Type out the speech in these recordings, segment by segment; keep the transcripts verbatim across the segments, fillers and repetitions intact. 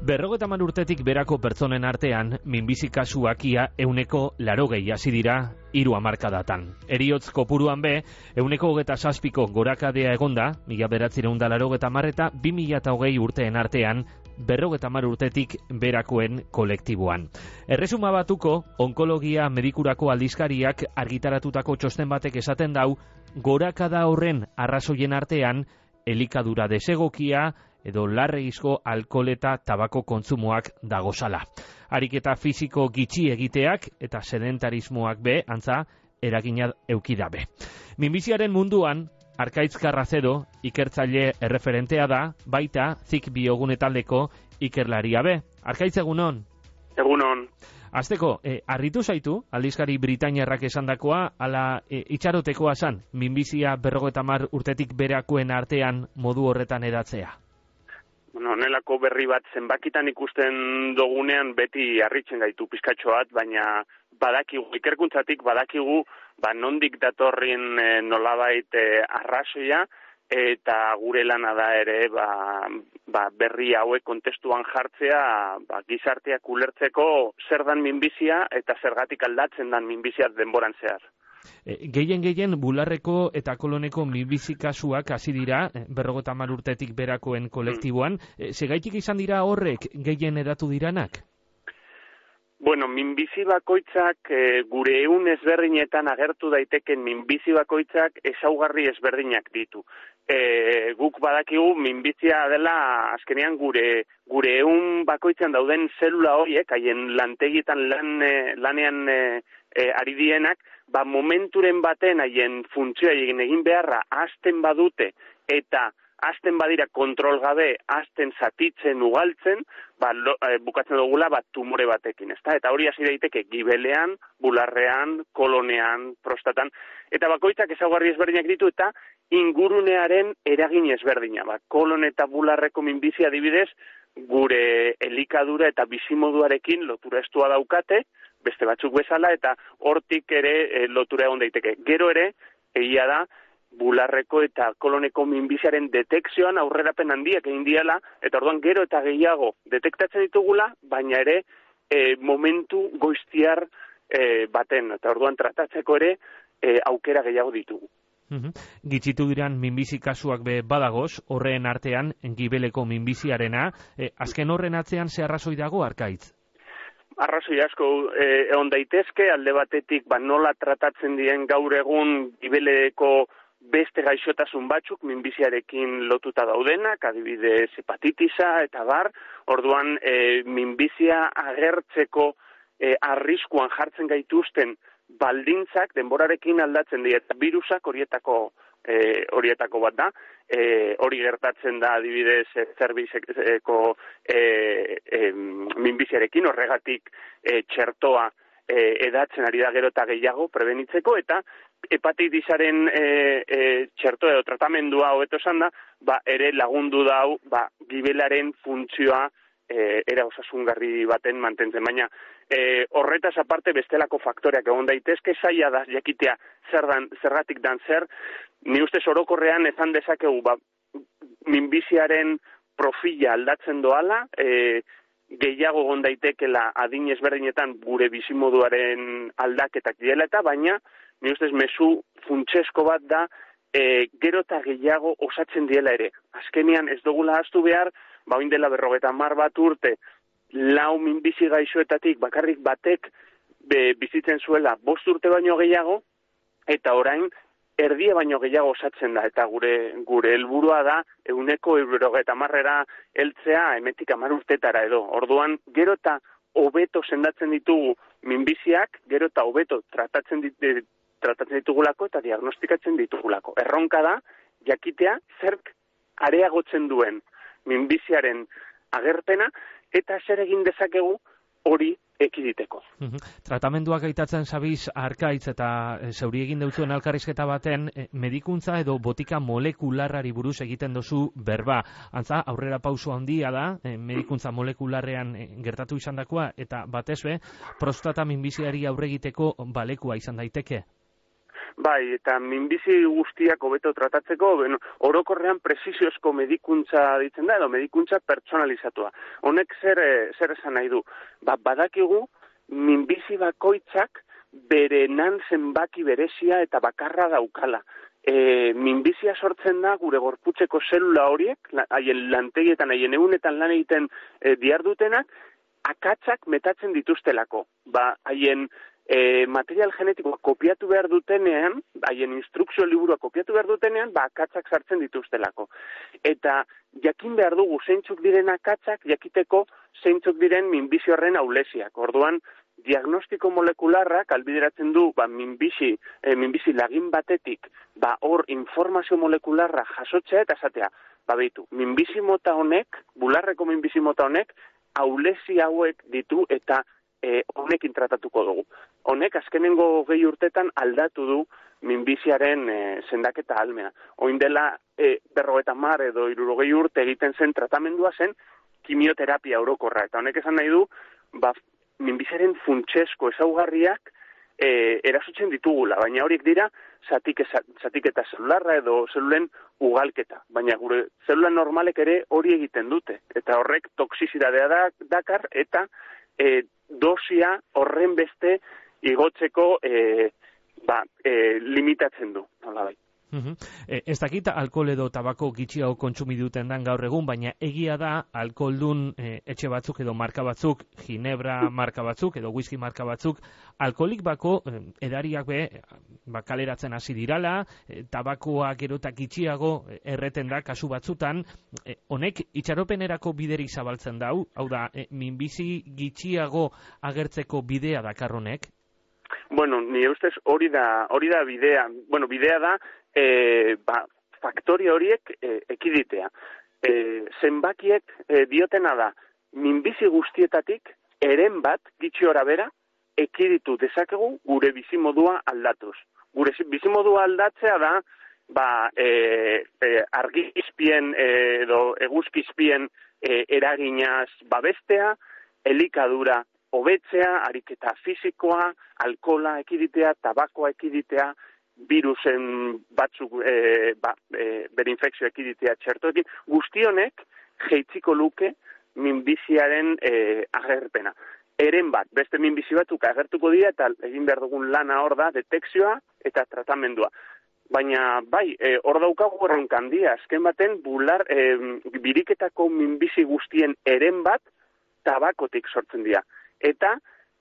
Berrogeita hamar urtetik berako pertsonen artean, minbizi kasuak ia euneko larogei hasi dira hiru hamarkadatan. Heriotz kopuruan be, euneko hogeta zazpiko gorakadea egonda, mila bederatziehun eta laurogeita hamar eta bi mila hogei urteen artean, berrogeita hamar urtetik berakoen kolektiboan. Erresuma batuko, onkologia medikurako aldizkariak argitaratutako txosten batek esaten dau, gorakada horren arrazoien artean, elikadura desegokia, edo larregizko alkohol eta tabako kontsumoak dagozala. Ariketa fisiko gitxi egiteak eta sedentarismoak be, antza, eragina eukidabe. Minbiziaren munduan, Arkaitz Carracedo ikertzaile erreferentea da, baita zik biogune taldeko ikerlaria be. Arkaitz, egunon? Egunon. Azteko, eh, arritu zaitu, aldizkari Britainiarrak esandakoa, ala eh, itxarotekoa zan, minbizia berrogeita hamar urtetik berakoen artean modu horretan edatzea? Bueno, nelako berri bat zenbakitan ikusten dugunean beti harritzen gaitu pizkatxo bat, baina badakigu, ikerkuntzatik badakigu, ba, nondik datorrin e, nolabait e, arrazoia, eta gure lana da ere ba, ba, berri hauek kontestuan jartzea, ba, gizarteak ulertzeko zer dan minbizia eta zergatik aldatzen dan minbizia denboran zehar. E, gehien gehien bularreko eta koloneko minbizi kasuak hasi dira, berrogeita hamar urtetik berakoen kolektiboan. E, segaitik izan dira horrek gehien edatu diranak? Bueno, minbizi bakoitzak e, gure ehun ezberdinetan agertu daiteken minbizi bakoitzak ezaugarri ezberdinak ditu. E, guk badakigu minbizia dela azkenean gure gure ehun bakoitzan dauden zelula horiek, haien lantegitan lan, e, lanean e, e, ari dienak, ba momenturen baten haien funtzioa egin egin beharra hasten badute eta hasten badira kontrol gabe, hasten zatitzen ugaltzen, ba, lo, e, bukatzen dugula bat tumore batekin, ezta? Eta hori hasi daiteke gibelean, bularrean, kolonean, prostatan, eta bakoitzak ezaugarri ezberdinak ditu eta ingurunearen eragin ezberdina. Ba, kolon eta bularreko minbizia adibidez, gure elikadura eta bizimoduarekin lotura estua daukate, beste batzuk bezala, eta hortik ere e, lotura egon daiteke. Gero ere, egia da, bularreko eta koloneko minbiziaren detekzioan aurrerapen handiak egin diala, eta orduan gero eta gehiago detektatzen ditugula, baina ere e, momentu goiztiar e, baten, eta orduan tratatzeko ere e, aukera gehiago ditugu. Uhum. Gitzitu diran minbizi kasuak be badagoz, horren artean gibeleko minbiziarena, e, azken horren atzean ze arrazoi dago, Arkaitz? Arrazoi asko e, egon daitezke, alde batetik ba, nola tratatzen dien gaur egun gibeleko beste gaixotasun batzuk minbiziarekin lotuta daudenak, adibidez hepatitisa eta bar, orduan e, minbizia agertzeko e, arriskuan jartzen gaituzten baldintzak denborarekin aldatzen dira, eta virusak horietako e, horietako bat da, e, hori gertatzen da adibidez e, zerbizeko e, e, minbiziarekin, horregatik e, txertoa e, edatzen ari da gero eta gehiago prebenitzeko, eta hepatitisaren e, e, txerto edo tratamendua hobeto esan da, ba, ere lagundu dau ba, gibelaren funtzioa e, era osasungarri baten mantentzen, baina e, horretaz aparte bestelako faktoreak egon daitezke, zaila da jakitea zer dan, zergatik dan zer, ni ustez orokorrean ezan dezakegu ba, minbiziaren profila aldatzen doala, e, gehiago egon daitekela adin ezberdinetan gure bizimoduaren aldaketak diela eta, baina ni ustez mezu funtsesko bat da e, gero eta gehiago osatzen diela ere. Azkenean ez dugula ahaztu behar, ba oin dela berrogeita hamar bat urte, lau minbizi gaixoetatik bakarrik batek be, bizitzen zuela bost urte baino gehiago, eta orain erdia baino gehiago osatzen da, eta gure gure helburua da ehuneko berrogeita hamarrera heltzea hemendik hamar urtetara edo. Orduan gero eta hobeto sendatzen ditugu minbiziak, gero eta hobeto tratatzen ditu tratatzen ditugulako eta diagnostikatzen ditugulako. Erronka da, jakitea, zerk areagotzen duen minbiziaren agerpena, eta zer egin dezakegu hori ekiditeko. Uhum. Tratamenduak gaitatzen zabiz, Arkaitz, eta e, zeuri egin deutzuen alkarrizketa baten, e, medikuntza edo botika molekularrari buruz egiten dozu berba. Antza, aurrera pauso handia da, e, medikuntza molekularrean e, gertatu izan dakoa, eta batez be, prostata minbiziari aurre egiteko balekua izan daiteke. Bai, eta minbizi guztiak hobeto tratatzeko, bueno, orokorrean presiziozko medikuntza ditzen da, edo medikuntza pertsonalizatua. Honek zer, zer esan nahi du? Ba, badakigu, minbizi bakoitzak bere nan zenbaki berezia eta bakarra daukala. E, minbizia sortzen da gure gorputzeko zelula horiek, haien lantegietan, haien egunetan lan egiten e, diardutenak, akatsak metatzen dituztelako. Ba, haien e, material genetikoa kopiatu behar dutenean, haien instrukzio liburua kopiatu behar dutenean, ba, akatsak sartzen dituztelako. Eta jakin behar dugu zeintzuk diren akatsak, jakiteko zeintzuk diren minbizi horren aulesiak. Orduan, diagnostiko molekularrak albideratzen du ba, minbizi, e, minbizi lagin batetik ba, hor informazio molekularra jasotzea eta esatea. Ba, behitu, minbizi mota honek, bularreko minbizi mota honek, aulesi hauek ditu eta e, honekin tratatuko dugu. Honek azkenengo gehi urtetan aldatu du minbiziaren e, sendaketa almea. Oin dela e, berrogeta mar edo hirurogei urte egiten zen tratamendua zen kimioterapia orokorra. Eta honek esan nahi du, ba, minbiziaren funtsesko ezaugarriak e, erasotzen ditugula, baina horiek dira zatik, zatiketa zelularra edo zelulen ugalketa, baina gure zelula normalek ere hori egiten dute, eta horrek toksizidadea da, dakar eta e, dosia horren beste igotzeko e, ba, e, limitatzen du, nola bai. Uh-huh. E, ez dakit alkohol edo tabako gitxiago kontsumi duten dan gaur egun, baina egia da alkoholdun e, etxe batzuk edo marka batzuk, ginebra marka batzuk edo whisky marka batzuk, alkoholik bako e, edariak be, ba, kaleratzen hasi dirala, e, tabakoa gero eta gitxiago e, erreten da kasu batzutan, e, honek itxaropenerako biderik zabaltzen dau, hau da, e, minbizi gitxiago agertzeko bidea dakar honek? Bueno, nire ustez hori da, hori da bidea, bueno, bidea da, E, ba, faktoria horiek e, ekiditea. E, zenbakiek e, diotena da, minbizi guztietatik, eren bat, gitxiora bera, ekiditu dezakegu gure bizimodua aldatuz. Gure bizimodua aldatzea da, ba, e, e, argizpien e, edo eguzkizpien e, eraginaz babestea, elikadura hobetzea, ariketa fisikoa, alkohola ekiditea, tabakoa ekiditea, virusen batzuk e, ba, e, bere infekzio ekiditea txertoekin, guztionek jeitziko luke minbiziaren e, agerpena. Eren bat, beste minbizi batzuk agertuko dira eta egin behar dugun lana hor da, detekzioa eta tratamendua. Baina bai, e, hor daukagu erronka handia, azken baten bular, e, biriketako minbizi guztien eren bat tabakotik sortzen dira. Eta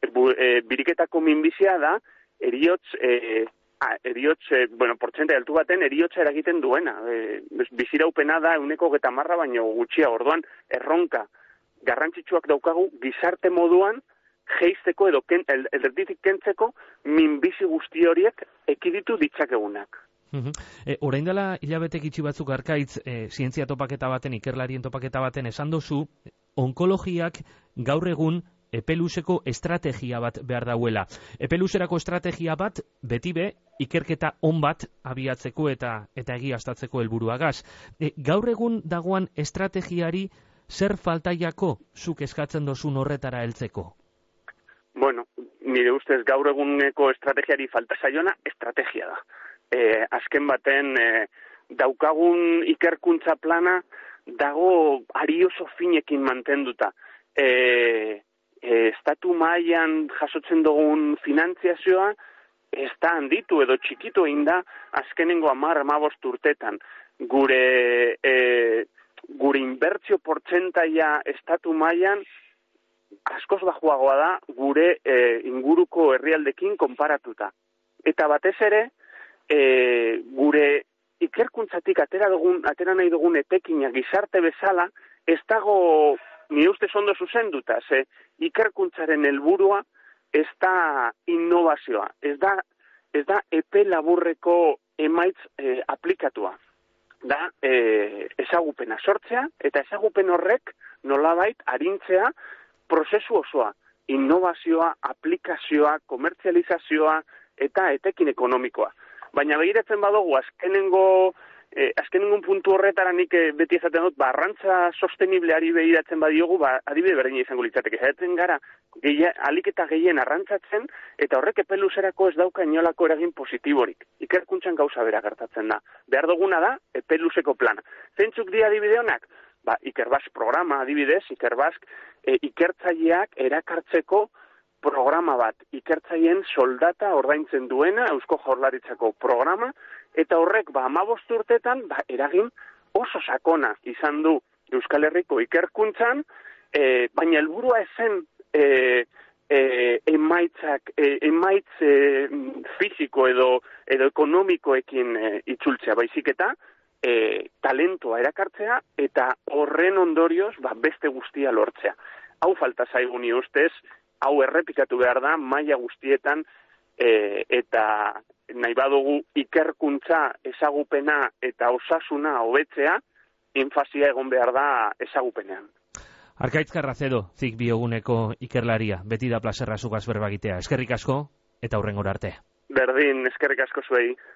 e, biriketako minbizia da eriotz e, Ah, eriotz, eh, bueno, portzentai altu baten eriotza eragiten duena. E, biziraupena da euneko geta marra baino gutxia, orduan erronka garrantzitsuak daukagu gizarte moduan geizteko edo ken, el, erditik kentzeko minbizi guzti horiek ekiditu ditzakegunak. Uh-huh. E, orain dela hilabete gitxi batzuk arkaitz, e, zientzia topaketa baten, ikerlarien topaketa baten esan dozu, onkologiak gaur egun epeluzeko estrategia bat behar dauela. Epeluzerako estrategia bat, beti be, ikerketa on bat abiatzeko eta eta egiaztatzeko helburuagaz. E, gaur egun dagoan estrategiari zer faltaiako zuk eskatzen dozun horretara heltzeko? Bueno, nire ustez gaur eguneko estrategiari falta zaiona estrategia da. E, azken baten e, daukagun ikerkuntza plana dago ari oso finekin mantenduta. E, E, estatu mailan jasotzen dugun finantziazioa ez da handitu edo txikitu egin da azkenengo hamar hamabost urtetan. Gure, e, gure inbertsio portzentaia estatu mailan askoz bajuagoa da gure e, inguruko herrialdekin konparatuta. Eta batez ere, e, gure ikerkuntzatik atera, dugun, atera nahi dugun etekina gizarte bezala, ez dago ni ustez ondo zuzenduta, ze ikerkuntzaren helburua ez da innovazioa, ez da, ez da epe laburreko emaitz e, aplikatua. Da e, ezagupena sortzea, eta ezagupen horrek nolabait arintzea prozesu osoa, innovazioa, aplikazioa, komertzializazioa eta etekin ekonomikoa. Baina begiratzen badugu azkenengo E, azken ningun puntu horretara nik e, beti ezaten dut, ba, arrantza sostenibleari behiratzen badiogu, ba, adibide berdina izango litzateke. Zaitzen gara, gehi, alik eta gehien arrantzatzen, eta horrek epeluzerako ez dauka inolako eragin positiborik. Ikerkuntzan gauza bera gertatzen da. Behar duguna da, epeluzeko plana. Zeintzuk di adibide honak? Ba, Ikerbask programa adibidez, Ikerbask e, ikertzaileak erakartzeko programa bat, ikertzaileen soldata ordaintzen duena, Eusko Jaurlaritzako programa, eta horrek, ba, hamabost urtetan, ba, eragin oso sakona izan du Euskal Herriko ikerkuntzan, e, baina helburua ezen e, e, emaitzak, e, emaitz e, fisiko edo, edo ekonomikoekin e, itzultzea, baizik eta e, talentoa erakartzea, eta horren ondorioz, ba, beste guztia lortzea. Hau falta zaigu ni ustez, hau errepikatu behar da, maila guztietan, e, eta nahi badugu ikerkuntza ezagupena eta osasuna hobetzea, infasia egon behar da ezagupenean. Arkaitz Carracedo, zik bioguneko ikerlaria, beti da plazerra zugaz berbagitea. Eskerrik asko eta hurrengora arte. Berdin, eskerrik asko zuei.